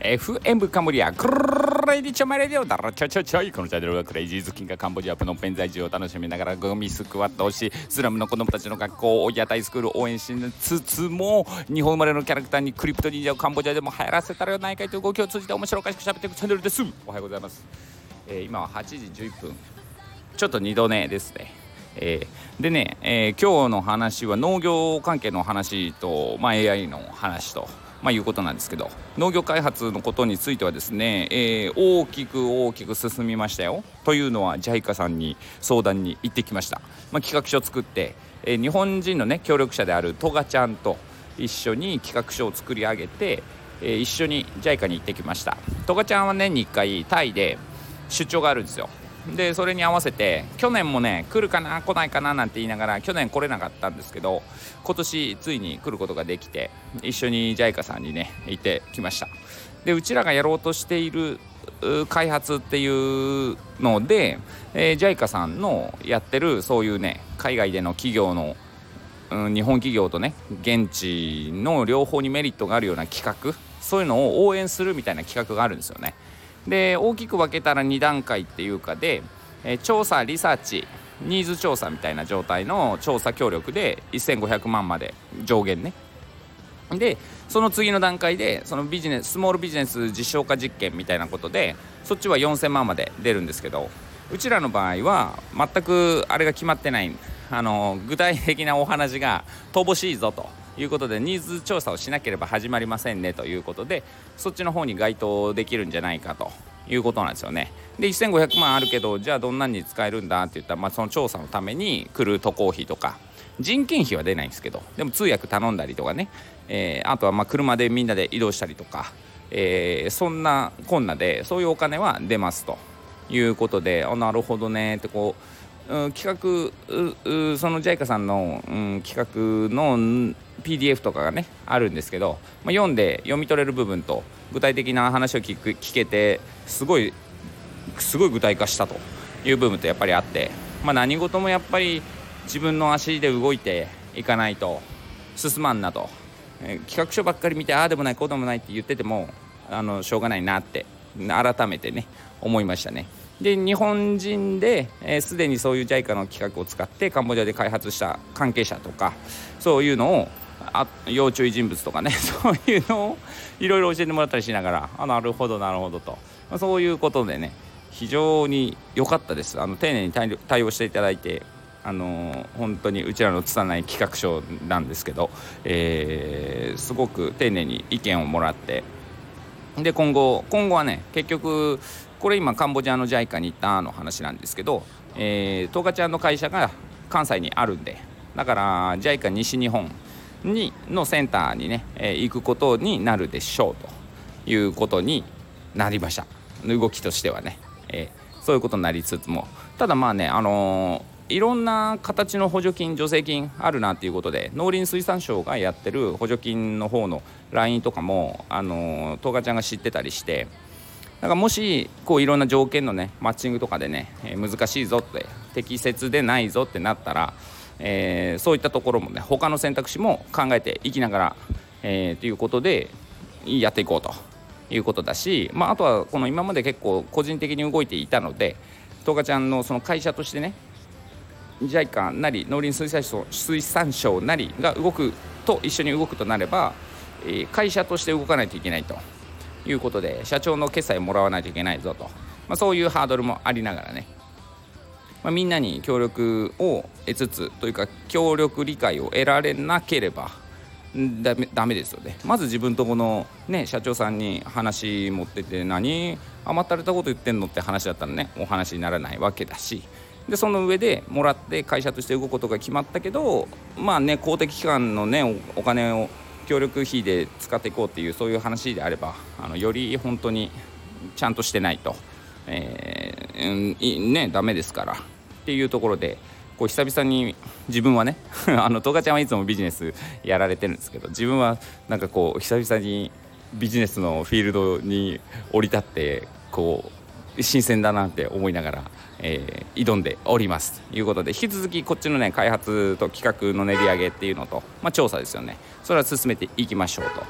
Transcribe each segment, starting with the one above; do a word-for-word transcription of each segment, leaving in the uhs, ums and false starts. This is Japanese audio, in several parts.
エフエム カンボジアクレイディチョマレディオダラチャチャチャイ。このチャンネルはクレイジーズキンがカンボジアプノンペン在住を楽しみながらゴミスクワットをし、スラムの子供たちの学校を屋台スクールを応援しつつも、日本生まれのキャラクターにクリプト忍者をカンボジアでも流行らせたらないかいという動きを通じて面白おかしく喋っていくチャンネルです。おはようございます。えー、今ははちじじゅういっぷん、ちょっと二度寝ですね。えー、でね、えー、今日の話は農業関係の話と、まあ、エーアイ の話と、まあ、いうことなんですけど、農業開発のことについてはですね、えー、大きく大きく進みましたよ。というのは ジャイカ さんに相談に行ってきました。まあ、企画書を作って、えー、日本人のね協力者であるトガちゃんと一緒に企画書を作り上げて、えー、一緒に ジャイカ に行ってきました。トガちゃんは年にいっかいタイで出張があるんですよ。でそれに合わせて去年もね来るかな来ないかななんて言いながら去年来れなかったんですけど、今年ついに来ることができて一緒に ジャイカ さんにね行ってきました。でうちらがやろうとしている開発っていうので、えー、ジャイカ さんのやってるそういうね海外での企業の、うん、日本企業とね現地の両方にメリットがあるような企画、そういうのを応援するみたいな企画があるんですよね。で大きく分けたらに段階っていうかで、えー、調査リサーチニーズ調査みたいな状態の調査協力でせんごひゃくまんまで上限ね。でその次の段階でそのビジネススモールビジネス実証化実験みたいなことでそっちはよんせんまんまで出るんですけど、うちらの場合は全くあれが決まってない。あの具体的なお話が乏しいぞということでニーズ調査をしなければ始まりませんねということで、そっちの方に該当できるんじゃないかということなんですよね。でせんごひゃくまんあるけどじゃあどんなに使えるんだって言ったら、まあ、その調査のために来る渡航費とか人件費は出ないんですけど、でも通訳頼んだりとかね、えー、あとはまあ車でみんなで移動したりとか、えー、そんなこんなでそういうお金は出ますということで、あなるほどねってこう、うん、企画その ジャイカ さんの、うん、企画の ピーディーエフ とかがねあるんですけど、まあ、読んで読み取れる部分と具体的な話を聞く聞けてすごいすごい具体化したという部分とやっぱりあって、まあ、何事もやっぱり自分の足で動いていかないと進まんなと、えー、企画書ばっかり見てああでもないこうでもないって言っててもあのしょうがないなって改めてね思いましたね。で日本人ですで、えー、にそういう ジャイカ の企画を使ってカンボジアで開発した関係者とかそういうのをあ要注意人物とかねそういうのをいろいろ教えてもらったりしながら、あなるほどなるほどと、まあ、そういうことでね非常に良かったです。あの丁寧に 対, 対応していただいて、あのー、本当にうちらの拙い企画書なんですけど、えー、すごく丁寧に意見をもらって、で今後今後はね結局これ今カンボジアの ジャイカ に行ったの話なんですけど、えー、トガちゃんの会社が関西にあるんで、だから ジャイカ 西日本にのセンターにね、えー、行くことになるでしょうということになりました。動きとしてはね、えー、そういうことになりつつも、ただまあね、あのー、いろんな形の補助金助成金あるなっていうことで、農林水産省がやってる補助金の方のラインとかもあのー、トガちゃんが知ってたりして、だからもしこういろんな条件のねマッチングとかでね、えー、難しいぞって適切でないぞってなったら、えー、そういったところもね他の選択肢も考えていきながら、えー、ということでやっていこうということだし、まあ、あとはこの今まで結構個人的に動いていたのでトガちゃんのその会社としてね ジャイカ なり農林水産省、水産省なりが動くと一緒に動くとなれば、えー、会社として動かないといけないということで社長の決裁をもらわないといけないぞと、まあ、そういうハードルもありながらね、まあ、みんなに協力を得つつというか協力理解を得られなければダメ、ダメですよね。まず自分とこの、ね、社長さんに話持ってて何甘ったれたこと言ってんのって話だったらねお話にならないわけだし、でその上でもらって会社として動くことが決まったけど、まあね公的機関のね お, お金を協力費で使っていこうっていうそういう話であれば、あのより本当にちゃんとしてないと、えーうんね、ダメですからっていうところで、こう久々に自分はねあのトガちゃんはいつもビジネスやられてるんですけど、自分はなんかこう久々にビジネスのフィールドに降り立ってこう新鮮だなって思いながら、えー、挑んでおりますということで、引き続きこっちのね開発と企画の練り上げっていうのと、まあ、調査ですよね、それは進めていきましょうと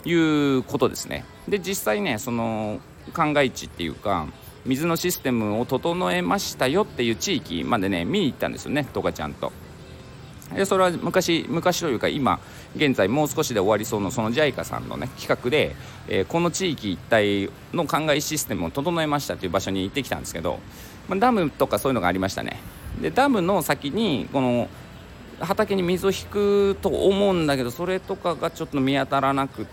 いうことですね。で実際ねその灌漑地っていうか水のシステムを整えましたよっていう地域までね見に行ったんですよね、トカちゃんと。でそれは昔昔というか今現在もう少しで終わりそうなその ジャイカ さんのね企画で、えー、この地域一帯の灌漑システムを整えましたという場所に行ってきたんですけど、まあ、ダムとかそういうのがありましたね。でダムの先にこの畑に水を引くと思うんだけど、それとかがちょっと見当たらなくって、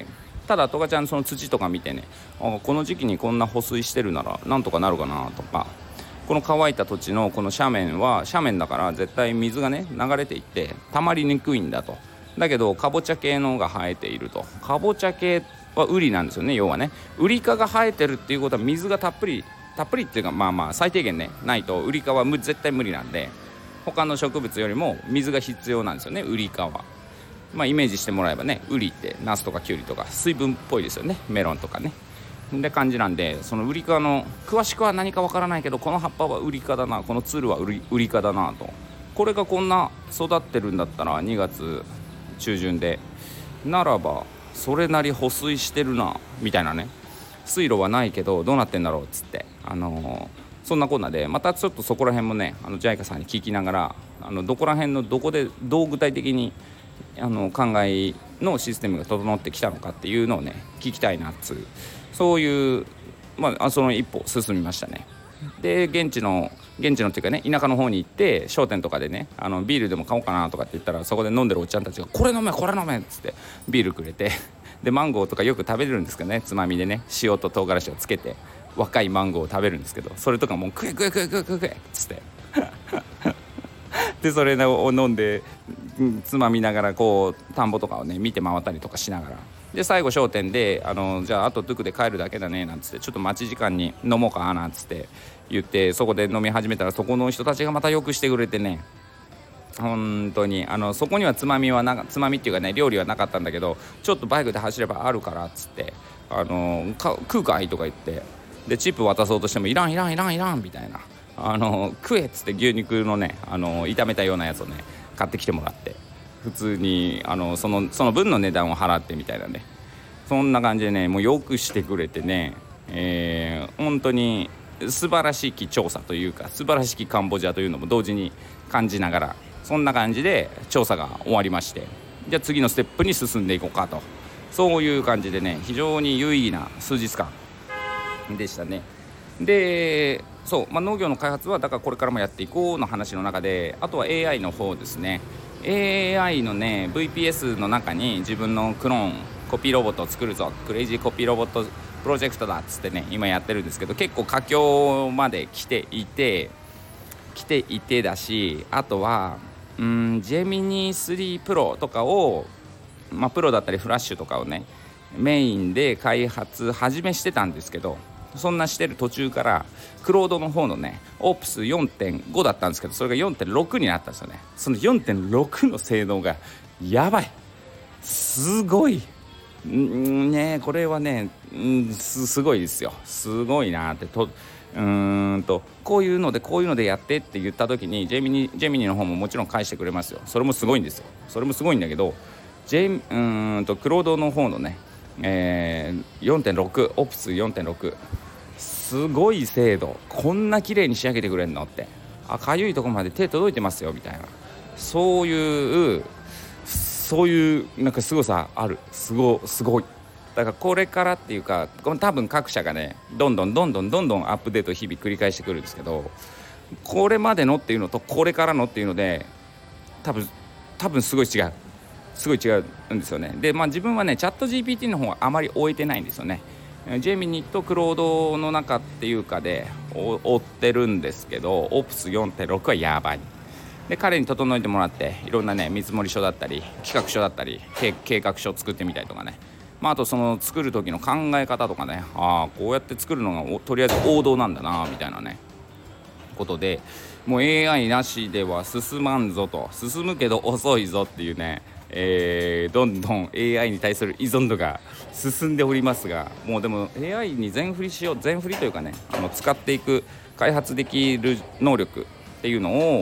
ただトカちゃんその土とか見てね、あこの時期にこんな保水してるならなんとかなるかなとか、この乾いた土地のこの斜面は斜面だから絶対水がね流れていって溜まりにくいんだと。だけどかぼちゃ系のが生えていると。かぼちゃ系はウリなんですよね。要はねウリ科が生えてるっていうことは水がたっぷりたっぷりっていうかまあまあ最低限ねないとウリ科は絶対無理なんで、他の植物よりも水が必要なんですよね、ウリ科は。まあイメージしてもらえばね、ウリってナスとかキュウリとか水分っぽいですよね、メロンとかねで感じなんで、そのウリ科の詳しくは何かわからないけど、この葉っぱはウリ科だな、このつるはウリ、ウリ科だなと。これがこんな育ってるんだったらにがつ中旬でならばそれなり保水してるなみたいなね。水路はないけどどうなってんだろうっつって、あのーそんなこんなでまたちょっとそこら辺もねあの ジャイカ さんに聞きながら、あのどこら辺のどこでどう具体的にあの灌漑のシステムが整ってきたのかっていうのをね聞きたいなっつう、そういう、まあ、その一歩進みましたね。で現地の現地のっていうかね田舎の方に行って商店とかでねあのビールでも買おうかなとかって言ったら、そこで飲んでるおっちゃんたちがこれ飲めこれ飲めっつってビールくれて、でマンゴーとかよく食べれるんですけどね、つまみでね塩と唐辛子をつけて若いマンゴーを食べるんですけど、それとかもう食え食え食え食え食え食えっつってでそれを飲んでつまみながらこう田んぼとかをね見て回ったりとかしながら、で最後商店であのじゃああとトゥクで帰るだけだねなんつって、ちょっと待ち時間に飲もうかなんつって言ってそこで飲み始めたら、そこの人たちがまたよくしてくれてね、本当にあのそこにはつまみはなつまみっていうかね料理はなかったんだけど、ちょっとバイクで走ればあるからっつってあのか食うかいとか言って、でチップ渡そうとしてもいらんいらんいらんいらんみたいな、あの食えっつって牛肉のねあの炒めたようなやつをね買ってきてもらって、普通にあのそのその分の値段を払ってみたいなね、そんな感じでねもうよくしてくれてね、えー、本当に素晴らしき調査というか素晴らしきカンボジアというのも同時に感じながら、そんな感じで調査が終わりまして、じゃあ次のステップに進んでいこうかと、そういう感じでね非常に有意義な数日間でしたね。でそう、まあ、農業の開発はだからこれからもやっていこうの話の中で、あとは エーアイ の方ですね。 エーアイ のね ブイピーエス の中に自分のクローンコピーロボットを作るぞ、クレイジーコピーロボットプロジェクトだっつってね今やってるんですけど、結構佳境まで来ていて来ていてだし、あとはうーんジェミニスリープロとかを、まあ、プロだったりフラッシュとかをねメインで開発始めしてたんですけど、そんなしてる途中からクロードの方のね オープスよんてんご だったんですけど、それが よんてんろく になったんですよね。その よんてんろく の性能がやばい、すごいんね、これはねん す, すごいですよ、すごいなってとうーんとこういうのでこういうのでやってって言った時にジェミニジェミニの方ももちろん返してくれますよ。それもすごいんですよ、それもすごいんだけど、ジェうーんとクロードの方のね、えー、よんてんろく オプス よんてんろく すごい精度、こんな綺麗に仕上げてくれんのって、あかゆいとこまで手届いてますよみたいな、そういうそういうなんかすごさある、すごすごいだからこれからっていうか多分各社がねどんどんどんどんどんどんアップデートを日々繰り返してくるんですけど、これまでのっていうのとこれからのっていうので多分多分すごい違うすごい違うんですよね。でまあ自分はねチャット ジーピーティー の方はあまり終えてないんですよね。ジェミニとクロードの中っていうかで追ってるんですけど、オプス よんてんろく はやばい。で彼に整えてもらっていろんなね見積書だったり企画書だったり計画書を作ってみたりとかね、まあ、あとその作る時の考え方とかね、ああこうやって作るのがとりあえず王道なんだなみたいなねことで、もう エーアイ なしでは進まんぞと、進むけど遅いぞっていうね、えー、どんどん エーアイ に対する依存度が進んでおりますが、もうでも エーアイ に全振りしよう全振りというかねあの使っていく開発できる能力っていうのを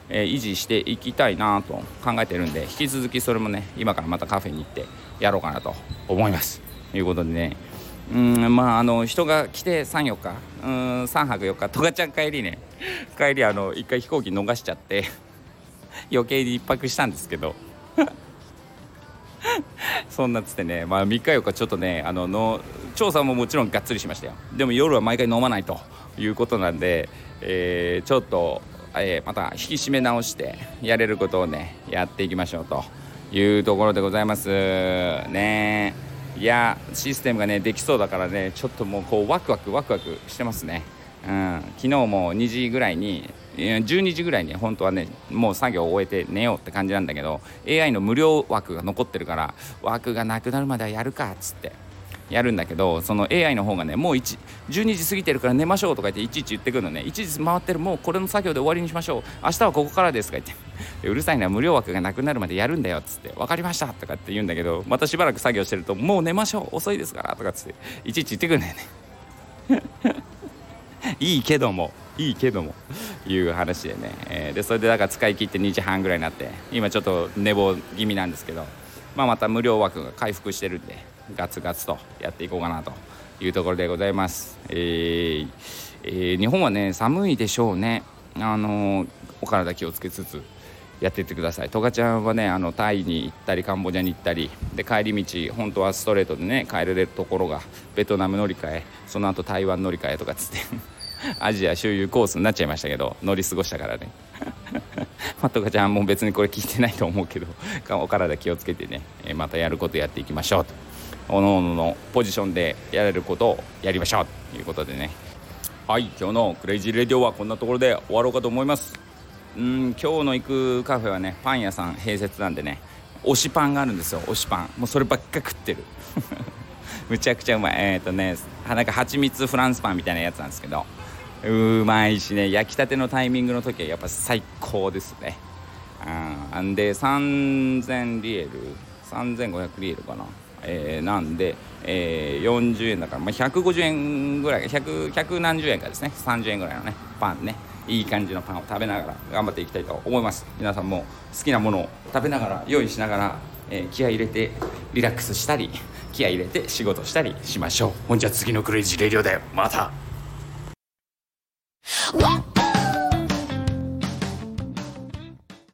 えー、維持していきたいなと考えてるんで、引き続きそれもね今からまたカフェに行ってやろうかなと思いますということでね、うーんまああの人が来てさん、よっかうーんさんぱくよっか、トガちゃん帰りね帰りあの一回飛行機逃しちゃって余計に一泊したんですけどそんなつってね、まあ、みっかよっかちょっとねあのの調査ももちろんがっつりしましたよ。でも夜は毎回飲まないということなんで、えー、ちょっと、えー、また引き締め直してやれることをねやっていきましょうというところでございますね。いやシステムがねできそうだからね、ちょっともうこうワクワクワクワクしてますね。うん、昨日もにじぐらいにじゅうにじぐらいに本当はねもう作業を終えて寝ようって感じなんだけど、 エーアイ の無料枠が残ってるから枠がなくなるまではやるかっつってやるんだけど、その エーアイ の方がねもうじゅうにじ過ぎてるから寝ましょうとか言っていちいち言ってくるのね。いちじ回ってる、もうこれの作業で終わりにしましょう、明日はここからですとか言ってうるさいな、無料枠がなくなるまでやるんだよっつって、分かりましたとかって言うんだけど、またしばらく作業してるともう寝ましょう遅いですからとかっつっていちいち言ってくるんだよねいいけどもいいけどもいう話でね、えー、でそれでだから使い切ってにじはんぐらいになって今ちょっと寝坊気味なんですけど、まあ、また無料枠が回復してるんでガツガツとやっていこうかなというところでございます。えーえー、日本はね寒いでしょうね。あのー、お体気をつけつつやっていってください。トガちゃんはねあのタイに行ったりカンボジアに行ったりで、帰り道本当はストレートでね帰れるところがベトナム乗り換え、その後台湾乗り換えとかつってアジア周遊コースになっちゃいましたけど、乗り過ごしたからねまあトガちゃんも別にこれ聞いてないと思うけどお体気をつけてね、またやることやっていきましょうと、おのおののポジションでやれることをやりましょうということでね。はい、今日のクレイジーレディオはこんなところで終わろうかと思います。うん、今日の行くカフェはねパン屋さん併設なんでね、推しパンがあるんですよ。推しパンもうそればっか食ってるむちゃくちゃうまい。えー、っとねなんか蜂蜜フランスパンみたいなやつなんですけど、うまいしね、焼きたてのタイミングの時はやっぱ最高ですね。あんでさんぜんリエルさんぜんごひゃくリエルかな、えー、なんで、えー、よんじゅうえんだから、まあ、ひゃくごじゅうえんぐらい 100, 100何十円かですね、さんじゅうえんぐらいのねパンね、いい感じのパンを食べながら頑張っていきたいと思います。皆さんも好きなものを食べながら用意しながら、えー、気合い入れてリラックスしたり気合い入れて仕事したりしましょう。ほんじゃ次のクレイジーレディオでまた。